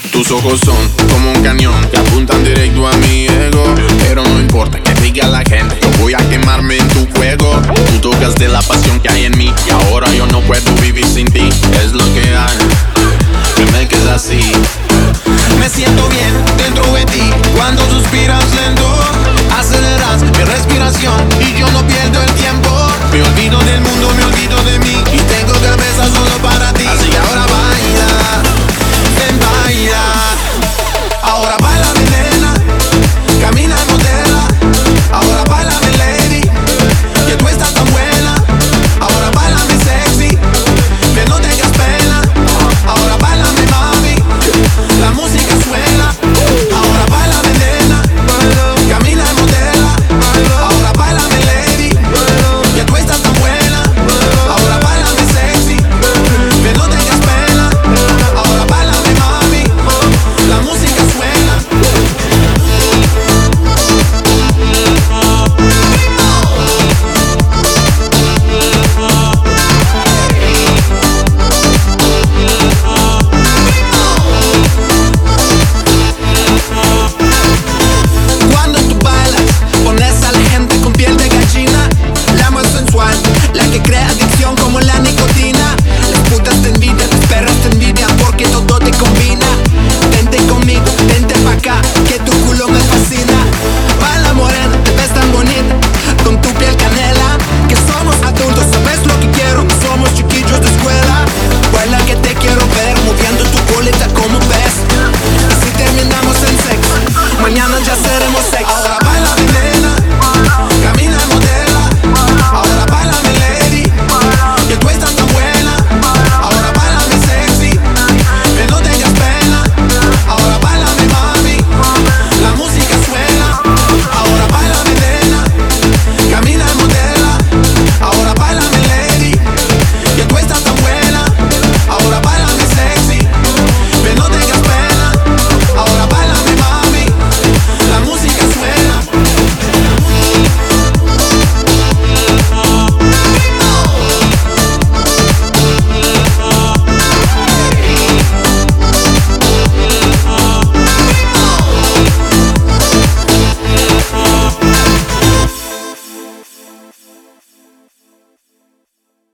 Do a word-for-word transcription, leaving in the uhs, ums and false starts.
Tus ojos son como un cañón que apuntan directo a mi ego. Pero no importa que diga la gente, yo voy a quemarme en tu fuego. Tú tocas de la pasión que hay en mí y ahora yo no puedo vivir sin ti. Es lo que hay, dime que es así. Me siento bien dentro de ti cuando suspiras lento. Aceleras mi respiración y yo no pierdo el tiempo. Me olvido del mundo, me olvido de mí y tengo cabeza solo